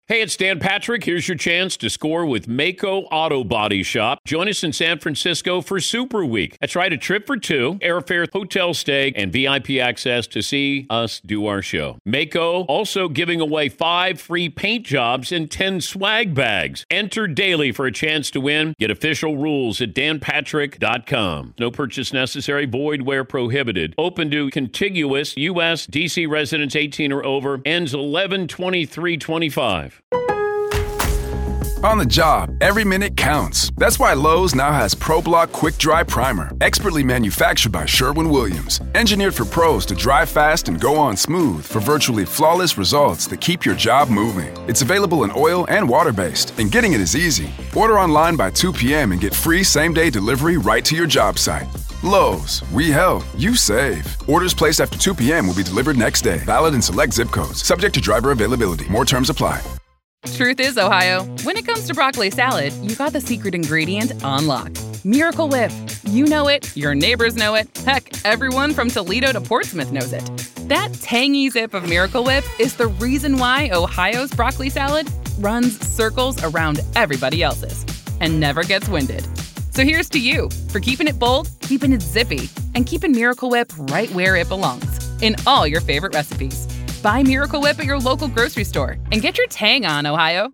Hey, it's Dan Patrick. Here's your chance to score with Mako Auto Body Shop. Join us in San Francisco for Super Week. That's right, a trip for two, airfare, hotel stay, and VIP access to see us do our show. Mako also giving away 5 free paint jobs and 10 swag bags. Enter daily for a chance to win. Get official rules at danpatrick.com. No purchase necessary, void where prohibited. Open to contiguous U.S. D.C. residents 18 or over. Ends 11/23/25. On the job, every minute counts. That's why Lowe's now has ProBlock Quick Dry Primer, expertly manufactured by Sherwin-Williams. Engineered for pros to dry fast and go on smooth for virtually flawless results that keep your job moving. It's available in oil and water-based, and getting it is easy. Order online by 2 p.m. and get free same-day delivery right to your job site. Lowe's, we help, you save. Orders placed after 2 p.m. will be delivered next day. Valid in select zip codes. Subject to driver availability. More terms apply. Truth is, Ohio, when it comes to broccoli salad, you got the secret ingredient on lock. Miracle Whip. You know it, your neighbors know it, heck, everyone from Toledo to Portsmouth knows it. That tangy zip of Miracle Whip is the reason why Ohio's broccoli salad runs circles around everybody else's and never gets winded. So here's to you for keeping it bold, keeping it zippy, and keeping Miracle Whip right where it belongs, in all your favorite recipes. Buy Miracle Whip at your local grocery store and get your tang on, Ohio.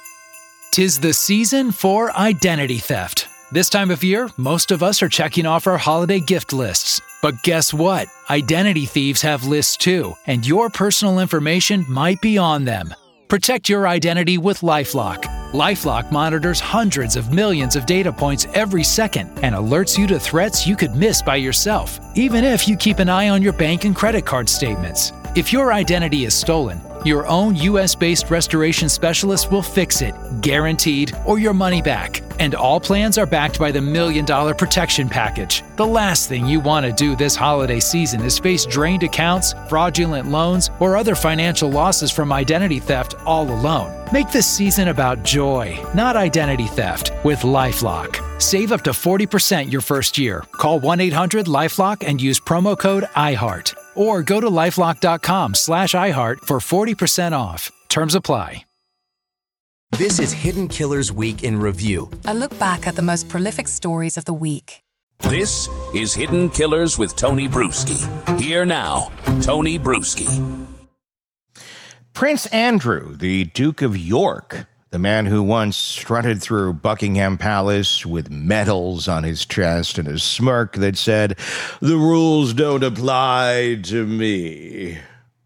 'Tis the season for identity theft. This time of year, most of us are checking off our holiday gift lists. But guess what? Identity thieves have lists too, and your personal information might be on them. Protect your identity with LifeLock. LifeLock monitors hundreds of millions of data points every second and alerts you to threats you could miss by yourself, even if you keep an eye on your bank and credit card statements. If your identity is stolen, your own US-based restoration specialist will fix it, guaranteed, or your money back. And all plans are backed by the $1 Million Protection Package. The last thing you want to do this holiday season is face drained accounts, fraudulent loans, or other financial losses from identity theft all alone. Make this season about joy, not identity theft, with LifeLock. Save up to 40% your first year. Call 1-800-LifeLock and use promo code IHEART. Or go to lifelock.com/iHeart for 40% off. Terms apply. This is Hidden Killers Week in Review. A look back at the most prolific stories of the week. This is Hidden Killers with Tony Bruschi. Here now, Tony Bruschi. Prince Andrew, the Duke of York, the man who once strutted through Buckingham Palace with medals on his chest and a smirk that said, "The rules don't apply to me."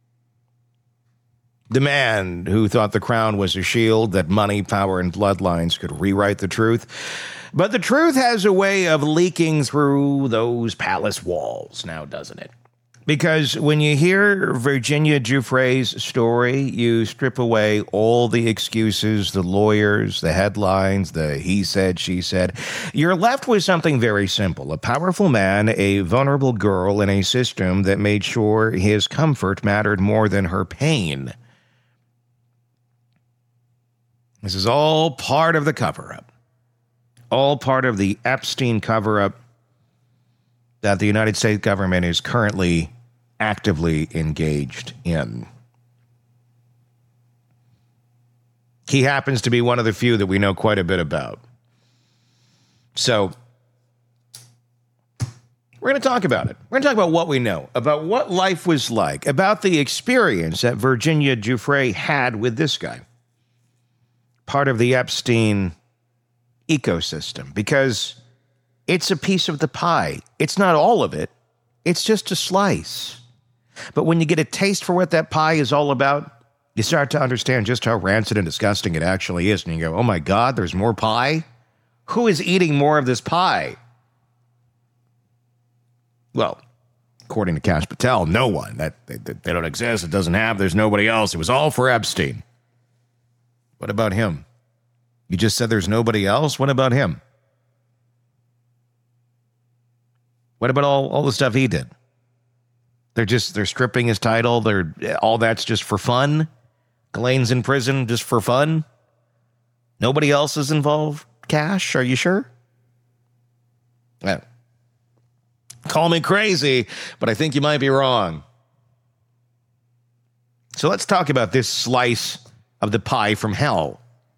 The man who thought the crown was a shield that money, power, and bloodlines could rewrite the truth. But the truth has a way of leaking through those palace walls now, doesn't it? Because when you hear Virginia Giuffre's story, you strip away all the excuses, the lawyers, the headlines, the he said, she said. You're left with something very simple. A powerful man, a vulnerable girl in a system that made sure his comfort mattered more than her pain. This is all part of the cover-up. All part of the Epstein cover-up that the United States government is currently actively engaged in. He happens to be one of the few that we know quite a bit about. So, we're going to talk about it. We're going to talk about what we know, about what life was like, about the experience that Virginia Giuffre had with this guy. Part of the Epstein ecosystem, because it's a piece of the pie. It's not all of it. It's just a slice. But when you get a taste for what that pie is all about, you start to understand just how rancid and disgusting it actually is. And you go, oh my God, there's more pie? Who is eating more of this pie? Well, according to Kash Patel, no one. They don't exist. It doesn't have. There's nobody else. It was all for Epstein. What about him? You just said there's nobody else? What about him? What about all the stuff he did? They're stripping his title. All that's just for fun. Ghislaine's in prison just for fun. Nobody else is involved. Kash, are you sure? Call me crazy, but I think you might be wrong. So let's talk about this slice of the pie from hell.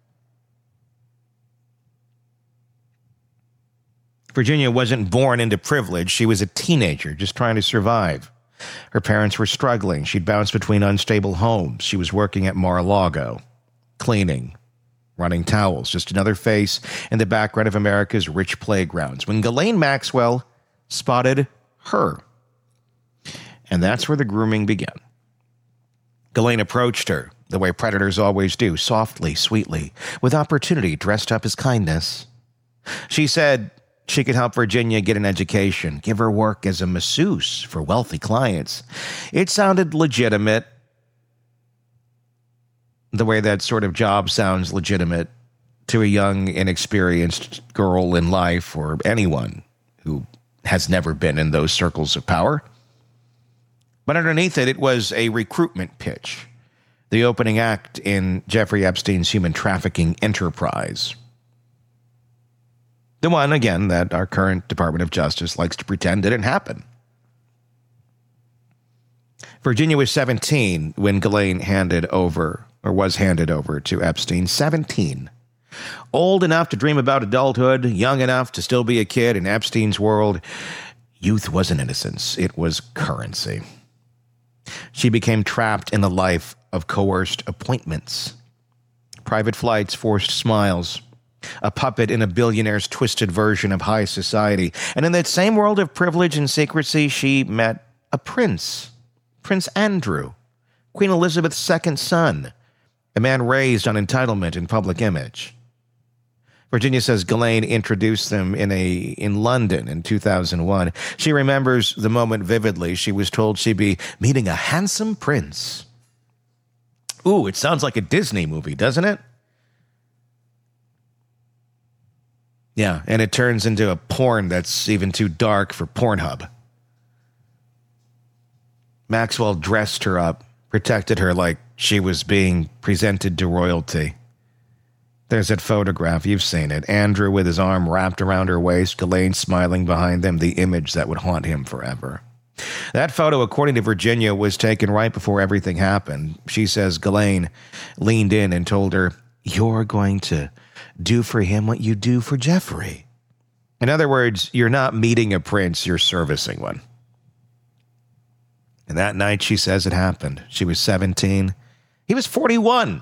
Virginia wasn't born into privilege. She was a teenager just trying to survive. Her parents were struggling. She'd bounced between unstable homes. She was working at Mar-a-Lago, cleaning, running towels, just another face in the background of America's rich playgrounds, when Ghislaine Maxwell spotted her. And that's where the grooming began. Ghislaine approached her the way predators always do, softly, sweetly, with opportunity dressed up as kindness. She said she could help Virginia get an education, give her work as a masseuse for wealthy clients. It sounded legitimate, the way that sort of job sounds legitimate to a young, inexperienced girl in life, or anyone who has never been in those circles of power. But underneath it, it was a recruitment pitch, the opening act in Jeffrey Epstein's human trafficking enterprise. The one, again, that our current Department of Justice likes to pretend didn't happen. Virginia was 17 when Ghislaine was handed over to Epstein. 17. Old enough to dream about adulthood, young enough to still be a kid in Epstein's world. Youth wasn't innocence. It was currency. She became trapped in a life of coerced appointments. Private flights, forced smiles. A puppet in a billionaire's twisted version of high society. And in that same world of privilege and secrecy, she met a prince. Prince Andrew, Queen Elizabeth's second son, a man raised on entitlement and public image. Virginia says Ghislaine introduced them in London in 2001. She remembers the moment vividly. She was told she'd be meeting a handsome prince. Ooh, it sounds like a Disney movie, doesn't it? Yeah, and it turns into a porn that's even too dark for Pornhub. Maxwell dressed her up, protected her like she was being presented to royalty. There's that photograph, you've seen it. Andrew with his arm wrapped around her waist, Ghislaine smiling behind them, the image that would haunt him forever. That photo, according to Virginia, was taken right before everything happened. She says Ghislaine leaned in and told her, "You're going to do for him what you do for Jeffrey." In other words, you're not meeting a prince, you're servicing one. And that night, she says it happened. She was 17. He was 41.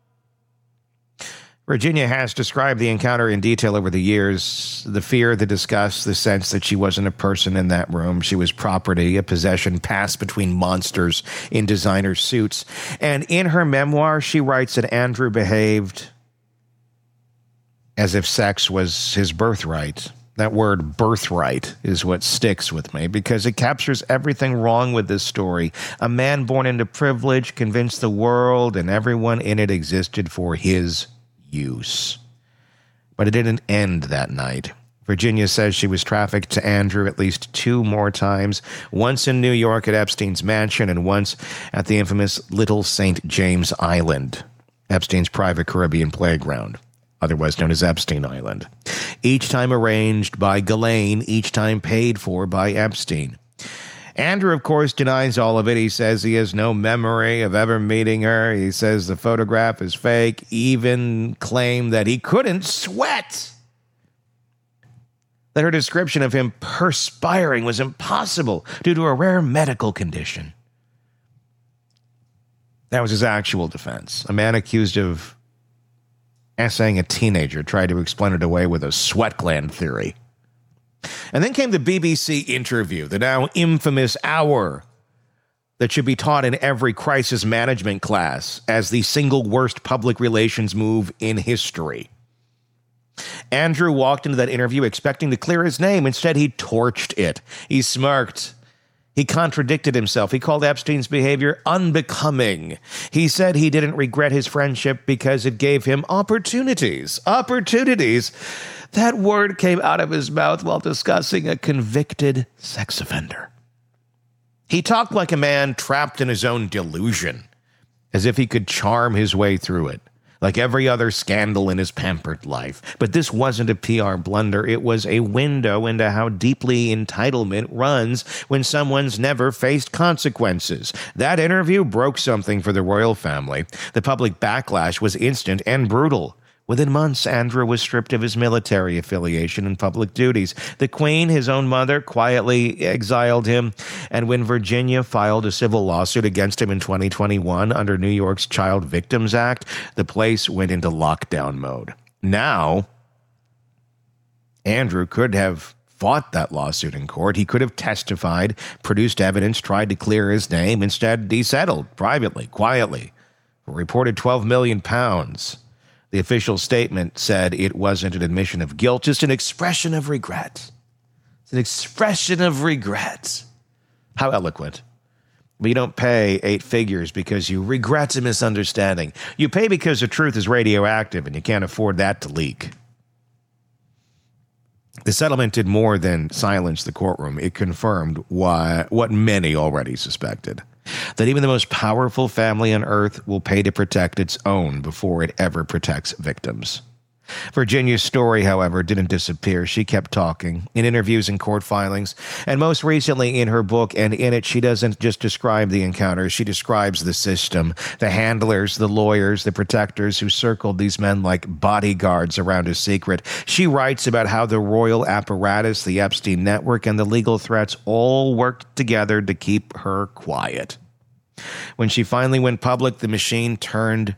Virginia has described the encounter in detail over the years. The fear, the disgust, the sense that she wasn't a person in that room. She was property, a possession passed between monsters in designer suits. And in her memoir, she writes that Andrew behaved as if sex was his birthright. That word birthright is what sticks with me because it captures everything wrong with this story. A man born into privilege, convinced the world and everyone in it existed for his use. But it didn't end that night. Virginia says she was trafficked to Andrew at least 2 more times, once in New York at Epstein's mansion and once at the infamous Little St. James Island, Epstein's private Caribbean playground, otherwise known as Epstein Island. Each time arranged by Ghislaine, each time paid for by Epstein. Andrew, of course, denies all of it. He says he has no memory of ever meeting her. He says the photograph is fake, even claimed that he couldn't sweat. That her description of him perspiring was impossible due to a rare medical condition. That was his actual defense. A man accused of essaying a teenager tried to explain it away with a sweat gland theory. And then came the BBC interview, the now infamous hour that should be taught in every crisis management class as the single worst public relations move in history. Andrew walked into that interview expecting to clear his name. Instead, he torched it. He smirked. He contradicted himself. He called Epstein's behavior unbecoming. He said he didn't regret his friendship because it gave him opportunities. Opportunities. That word came out of his mouth while discussing a convicted sex offender. He talked like a man trapped in his own delusion, as if he could charm his way through it. like every other scandal in his pampered life. But this wasn't a PR blunder. It was a window into how deeply entitlement runs when someone's never faced consequences. That interview broke something for the royal family. The public backlash was instant and brutal. Within months, Andrew was stripped of his military affiliation and public duties. The Queen, his own mother, quietly exiled him. And when Virginia filed a civil lawsuit against him in 2021 under New York's Child Victims Act, the place went into lockdown mode. Now, Andrew could have fought that lawsuit in court. He could have testified, produced evidence, tried to clear his name. Instead, he settled privately, quietly, for a reported £12 million. The official statement said it wasn't an admission of guilt, just an expression of regret. It's an expression of regret. How eloquent. But you don't pay 8 figures because you regret a misunderstanding. You pay because the truth is radioactive and you can't afford that to leak. The settlement did more than silence the courtroom. It confirmed what many already suspected. That even the most powerful family on earth will pay to protect its own before it ever protects victims. Virginia's story, however, didn't disappear. She kept talking in interviews and court filings, and most recently in her book, and in it she doesn't just describe the encounters, she describes the system, the handlers, the lawyers, the protectors who circled these men like bodyguards around a secret. She writes about how the royal apparatus, the Epstein network, and the legal threats all worked together to keep her quiet. When she finally went public, the machine turned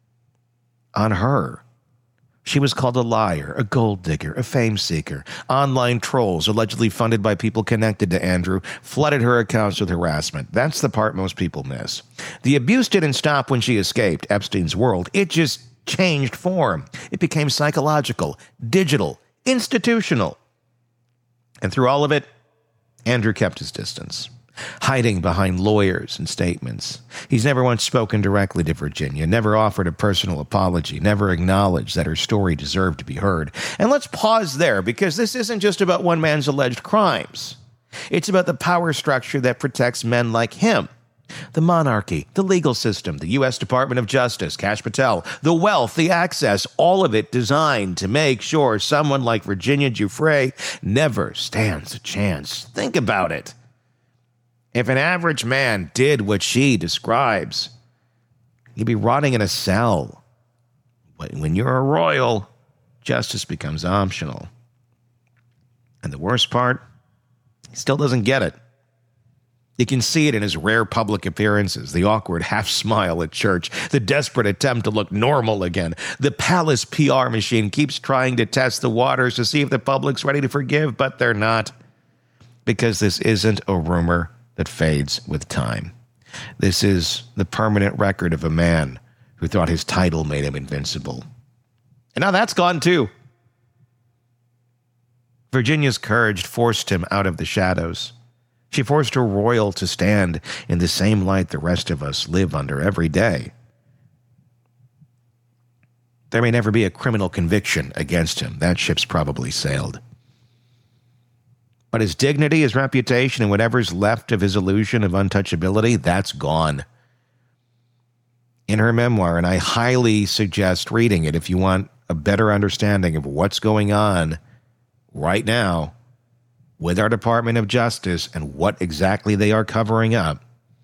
on her. She was called a liar, a gold digger, a fame seeker. Online trolls, allegedly funded by people connected to Andrew, flooded her accounts with harassment. That's the part most people miss. The abuse didn't stop when she escaped Epstein's world. It just changed form. It became psychological, digital, institutional. And through all of it, Andrew kept his distance, hiding behind lawyers and statements. He's never once spoken directly to Virginia, never offered a personal apology, never acknowledged that her story deserved to be heard. And let's pause there, because this isn't just about one man's alleged crimes. It's about the power structure that protects men like him. The monarchy, the legal system, the U.S. Department of Justice, Kash Patel, the wealth, the access, all of it designed to make sure someone like Virginia Giuffre never stands a chance. Think about it. If an average man did what she describes, he'd be rotting in a cell. But when you're a royal, justice becomes optional. And the worst part, he still doesn't get it. You can see it in his rare public appearances, the awkward half smile at church, the desperate attempt to look normal again. The palace PR machine keeps trying to test the waters to see if the public's ready to forgive, but they're not. Because this isn't a rumor that fades with time. This is the permanent record of a man who thought his title made him invincible. And now that's gone too. Virginia's courage forced him out of the shadows. She forced her royal to stand in the same light the rest of us live under every day. There may never be a criminal conviction against him. That ship's probably sailed. But his dignity, his reputation, and whatever's left of his illusion of untouchability, that's gone. In her memoir, and I highly suggest reading it if you want a better understanding of what's going on right now with our Department of Justice and what exactly they are covering up.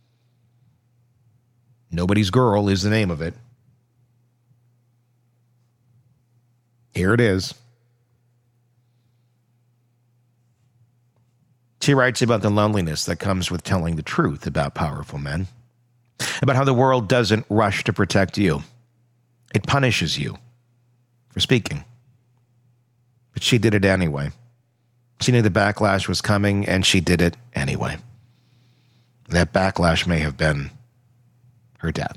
Nobody's Girl is the name of it. Here it is. She writes about the loneliness that comes with telling the truth about powerful men, about how the world doesn't rush to protect you. It punishes you for speaking. But she did it anyway. She knew the backlash was coming, and she did it anyway. That backlash may have been her death.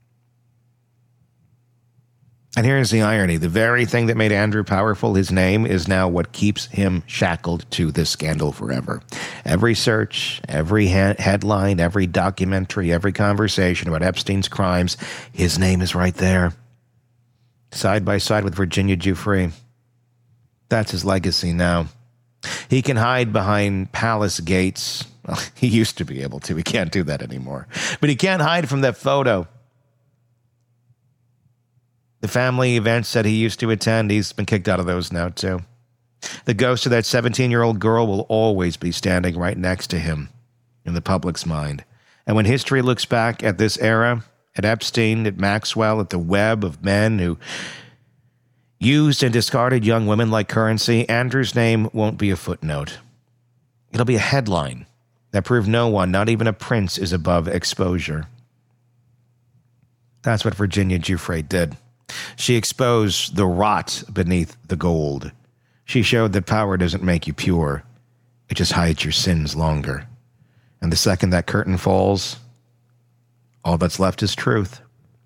And here's the irony. The very thing that made Andrew powerful, his name, is now what keeps him shackled to this scandal forever. Every search, every headline, every documentary, every conversation about Epstein's crimes, his name is right there. Side by side with Virginia Giuffre. That's his legacy now. He can hide behind palace gates. Well, he used to be able to. He can't do that anymore. But he can't hide from that photo. The family events that he used to attend, he's been kicked out of those now, too. The ghost of that 17-year-old girl will always be standing right next to him in the public's mind. And when history looks back at this era, at Epstein, at Maxwell, at the web of men who used and discarded young women like currency, Andrew's name won't be a footnote. It'll be a headline that proved no one, not even a prince, is above exposure. That's what Virginia Giuffre did. She exposed the rot beneath the gold. She showed that power doesn't make you pure. It just hides your sins longer. And the second that curtain falls, all that's left is truth.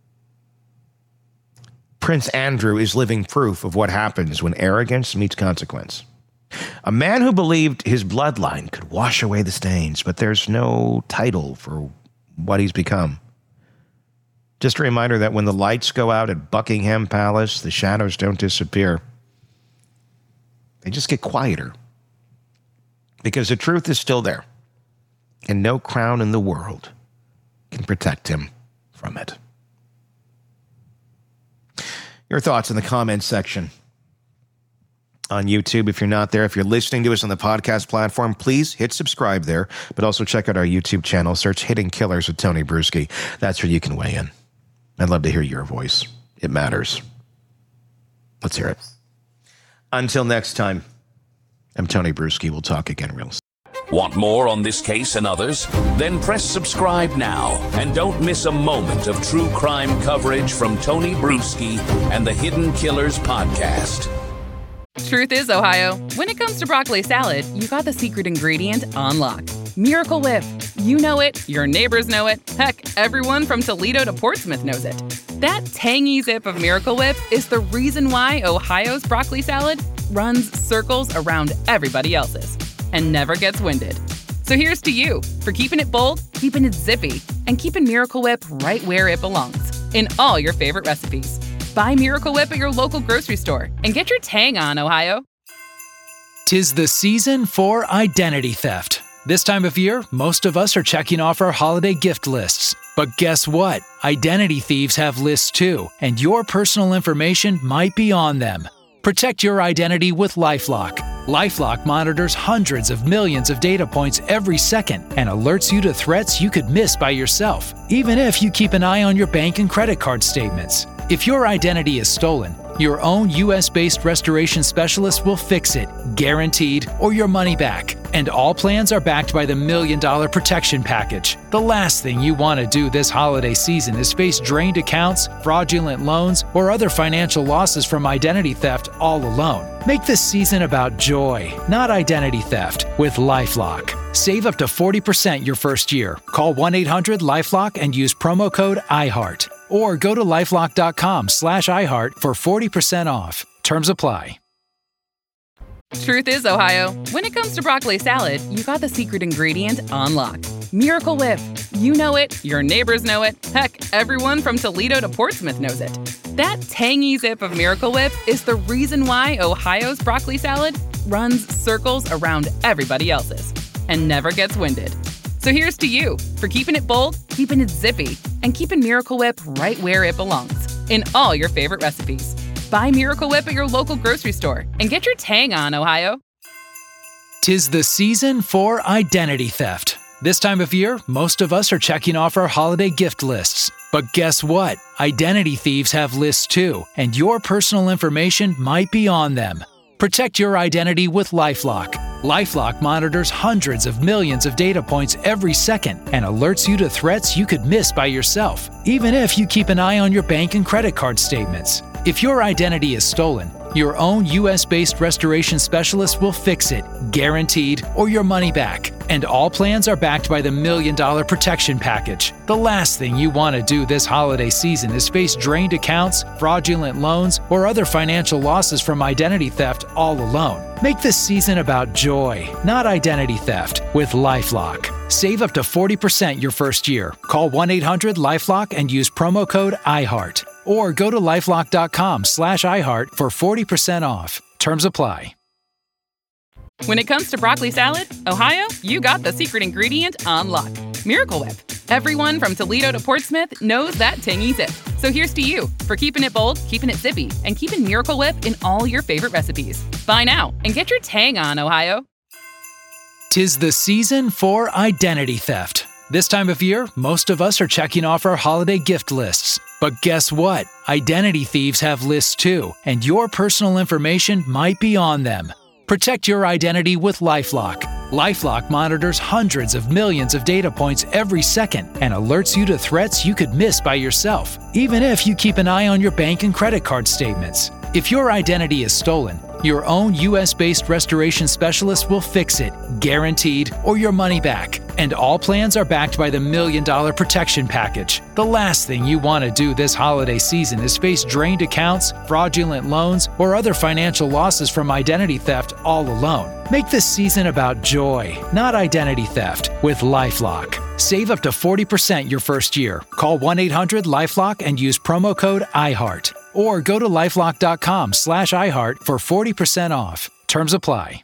Prince Andrew is living proof of what happens when arrogance meets consequence. A man who believed his bloodline could wash away the stains, but there's no title for what he's become. Just a reminder that when the lights go out at Buckingham Palace, the shadows don't disappear. They just get quieter. Because the truth is still there. And no crown in the world can protect him from it. Your thoughts in the comments section on YouTube. If you're not there, if you're listening to us on the podcast platform, please hit subscribe there. But also check out our YouTube channel. Search Hidden Killers with Tony Bruschi. That's where you can weigh in. I'd love to hear your voice. It matters. Let's hear it. Until next time, I'm Tony Bruschi. We'll talk again real soon. Want more on this case and others? Then press subscribe now and don't miss a moment of true crime coverage from Tony Bruschi and the Hidden Killers podcast. Truth is, Ohio, when it comes to broccoli salad, you got the secret ingredient on lock. Miracle Whip. You know it, your neighbors know it, heck, everyone from Toledo to Portsmouth knows it. That tangy zip of Miracle Whip is the reason why Ohio's broccoli salad runs circles around everybody else's and never gets winded. So here's to you for keeping it bold, keeping it zippy, and keeping Miracle Whip right where it belongs, in all your favorite recipes. Buy Miracle Whip at your local grocery store and get your tang on, Ohio. 'Tis the season for identity theft. This time of year, most of us are checking off our holiday gift lists. But guess what? Identity thieves have lists too, and your personal information might be on them. Protect your identity with LifeLock. LifeLock monitors hundreds of millions of data points every second and alerts you to threats you could miss by yourself, even if you keep an eye on your bank and credit card statements. If your identity is stolen, your own US-based restoration specialist will fix it, guaranteed, or your money back. And all plans are backed by the $1 Million Protection Package. The last thing you want to do this holiday season is face drained accounts, fraudulent loans, or other financial losses from identity theft all alone. Make this season about joy, not identity theft, with LifeLock. Save up to 40% your first year. Call 1-800-LifeLock and use promo code IHEART. Or go to lifelock.com/iHeart for 40% off. Terms apply. Truth is, Ohio, when it comes to broccoli salad, you got the secret ingredient on lock. Miracle Whip. You know it, your neighbors know it, heck, everyone from Toledo to Portsmouth knows it. That tangy zip of Miracle Whip is the reason why Ohio's broccoli salad runs circles around everybody else's and never gets winded. So here's to you for keeping it bold, keeping it zippy, and keeping Miracle Whip right where it belongs, in all your favorite recipes. Buy Miracle Whip at your local grocery store and get your tang on, Ohio. 'Tis the season for identity theft. This time of year, most of us are checking off our holiday gift lists. But guess what? Identity thieves have lists too, and your personal information might be on them. Protect your identity with LifeLock. LifeLock monitors hundreds of millions of data points every second and alerts you to threats you could miss by yourself, even if you keep an eye on your bank and credit card statements. If your identity is stolen, your own US-based restoration specialist will fix it, guaranteed, or your money back. And all plans are backed by the $1 Million Protection Package. The last thing you want to do this holiday season is face drained accounts, fraudulent loans, or other financial losses from identity theft all alone. Make this season about joy, not identity theft, with LifeLock. Save up to 40% your first year. Call 1-800-LifeLock and use promo code IHEART. Or go to lifelock.com/iHeart for 40% off. Terms apply. When it comes to broccoli salad, Ohio, you got the secret ingredient on lock. Miracle Whip. Everyone from Toledo to Portsmouth knows that tangy zip. So here's to you for keeping it bold, keeping it zippy, and keeping Miracle Whip in all your favorite recipes. Buy now and get your tang on, Ohio. 'Tis the season for identity theft. This time of year, most of us are checking off our holiday gift lists. But guess what? Identity thieves have lists too, and your personal information might be on them. Protect your identity with LifeLock. LifeLock monitors hundreds of millions of data points every second and alerts you to threats you could miss by yourself, even if you keep an eye on your bank and credit card statements. If your identity is stolen, your own US-based restoration specialist will fix it, guaranteed, or your money back. And all plans are backed by the $1 Million Protection Package. The last thing you want to do this holiday season is face drained accounts, fraudulent loans, or other financial losses from identity theft all alone. Make this season about joy, not identity theft, with LifeLock. Save up to 40% your first year. Call 1-800-LifeLock and use promo code IHEART. Or go to lifelock.com/iHeart for 40% off. Terms apply.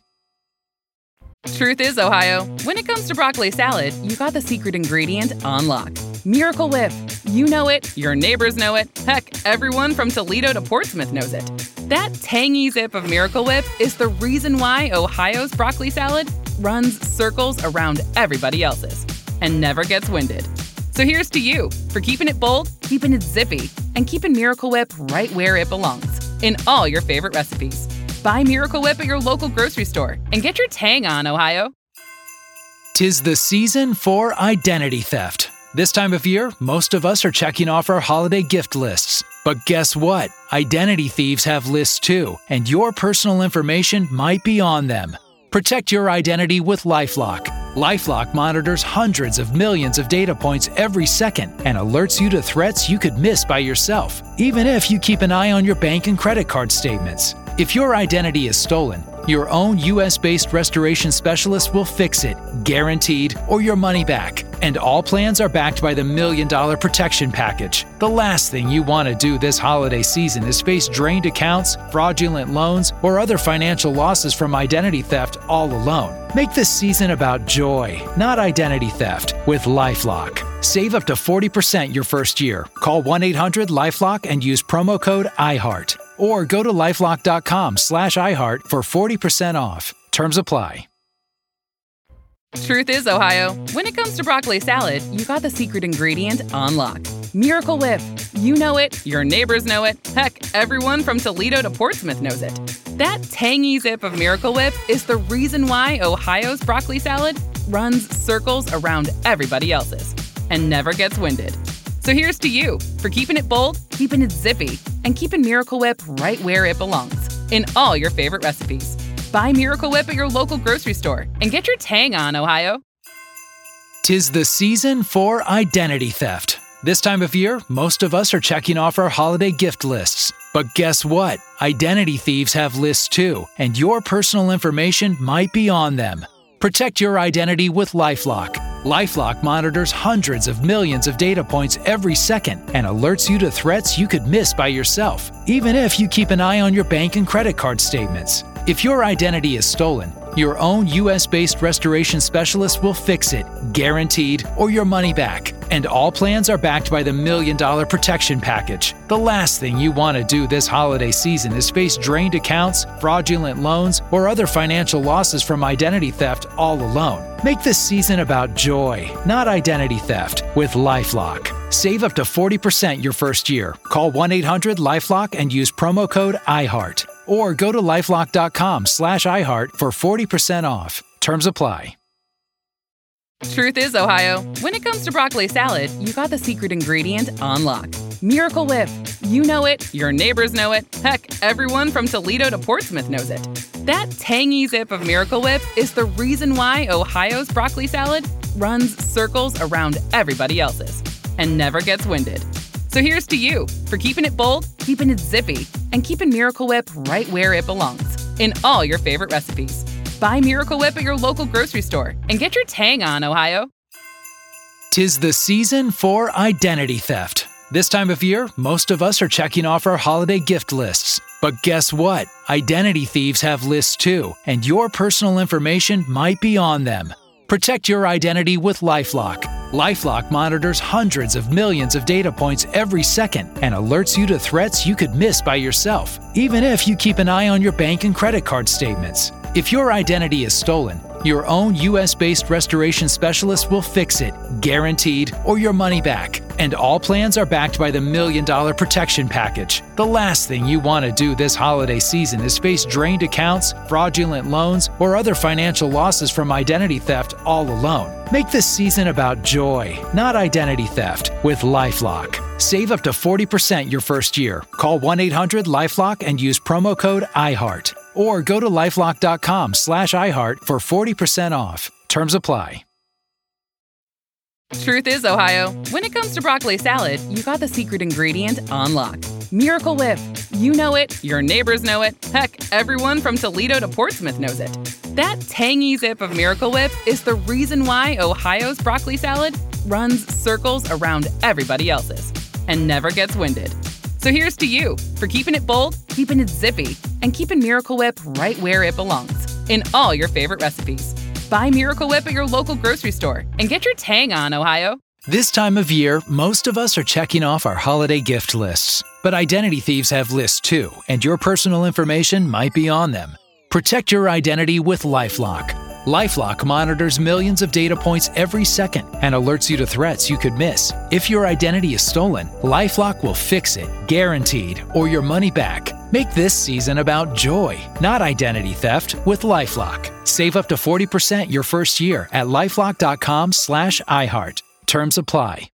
Truth is, Ohio, when it comes to broccoli salad, you got the secret ingredient on lock. Miracle Whip. You know it, your neighbors know it, heck, everyone from Toledo to Portsmouth knows it. That tangy zip of Miracle Whip is the reason why Ohio's broccoli salad runs circles around everybody else's and never gets winded. So here's to you for keeping it bold, keeping it zippy, and keeping Miracle Whip right where it belongs, in all your favorite recipes. Buy Miracle Whip at your local grocery store and get your tang on, Ohio. 'Tis the season for identity theft. This time of year, most of us are checking off our holiday gift lists. But guess what? Identity thieves have lists too, and your personal information might be on them. Protect your identity with LifeLock. LifeLock monitors hundreds of millions of data points every second and alerts you to threats you could miss by yourself, even if you keep an eye on your bank and credit card statements. If your identity is stolen, your own US-based restoration specialist will fix it, guaranteed, or your money back. And all plans are backed by the $1 Million Protection Package. The last thing you want to do this holiday season is face drained accounts, fraudulent loans, or other financial losses from identity theft all alone. Make this season about joy, not identity theft, with LifeLock. Save up to 40% your first year. Call 1-800-LifeLock and use promo code IHEART. Or go to lifelock.com/iHeart for 40% off. Terms apply. Truth is, Ohio, when it comes to broccoli salad, you got the secret ingredient on lock. Miracle Whip. You know it, your neighbors know it, heck, everyone from Toledo to Portsmouth knows it. That tangy zip of Miracle Whip is the reason why Ohio's broccoli salad runs circles around everybody else's and never gets winded. So here's to you for keeping it bold, keeping it zippy, and keeping Miracle Whip right where it belongs, in all your favorite recipes. Buy Miracle Whip at your local grocery store and get your tang on, Ohio. 'Tis the season for identity theft. This time of year, most of us are checking off our holiday gift lists. But guess what? Identity thieves have lists too, and your personal information might be on them. Protect your identity with LifeLock. LifeLock monitors hundreds of millions of data points every second and alerts you to threats you could miss by yourself, even if you keep an eye on your bank and credit card statements. If your identity is stolen, your own US-based restoration specialist will fix it, guaranteed, or your money back. And all plans are backed by the $1 Million Protection Package. The last thing you want to do this holiday season is face drained accounts, fraudulent loans, or other financial losses from identity theft all alone. Make this season about joy, not identity theft, with LifeLock. Save up to 40% your first year. Call 1-800-LifeLock and use promo code IHEART. Or go to lifelock.com/iHeart for 40% off. Terms apply. Truth is, Ohio, when it comes to broccoli salad, you got the secret ingredient on lock. Miracle Whip. You know it, your neighbors know it, heck, everyone from Toledo to Portsmouth knows it. That tangy zip of Miracle Whip is the reason why Ohio's broccoli salad runs circles around everybody else's and never gets winded. So here's to you for keeping it bold, keeping it zippy, and keeping Miracle Whip right where it belongs, in all your favorite recipes. Buy Miracle Whip at your local grocery store and get your tang on, Ohio. 'Tis the season for identity theft. This time of year, most of us are checking off our holiday gift lists. But guess what? Identity thieves have lists too, and your personal information might be on them. Protect your identity with LifeLock. LifeLock monitors hundreds of millions of data points every second and alerts you to threats you could miss by yourself, even if you keep an eye on your bank and credit card statements. If your identity is stolen, your own U.S.-based restoration specialist will fix it, guaranteed, or your money back. And all plans are backed by the $1 Million Protection Package. The last thing you want to do this holiday season is face drained accounts, fraudulent loans, or other financial losses from identity theft all alone. Make this season about joy, not identity theft, with LifeLock. Save up to 40% your first year. Call 1-800-LifeLock and use promo code IHEART. Or go to LifeLock.com/iHeart for 40% off. Terms apply. Truth is, Ohio, when it comes to broccoli salad, you got the secret ingredient on lock. Miracle Whip. You know it, your neighbors know it, heck, everyone from Toledo to Portsmouth knows it. That tangy zip of Miracle Whip is the reason why Ohio's broccoli salad runs circles around everybody else's and never gets winded. So here's to you for keeping it bold, keeping it zippy, and keeping Miracle Whip right where it belongs, in all your favorite recipes. Buy Miracle Whip at your local grocery store and get your tang on, Ohio. This time of year, most of us are checking off our holiday gift lists. But identity thieves have lists too, and your personal information might be on them. Protect your identity with LifeLock. LifeLock monitors millions of data points every second and alerts you to threats you could miss. If your identity is stolen, LifeLock will fix it, guaranteed, or your money back. Make this season about joy, not identity theft, with LifeLock. Save up to 40% your first year at LifeLock.com/iHeart. Terms apply.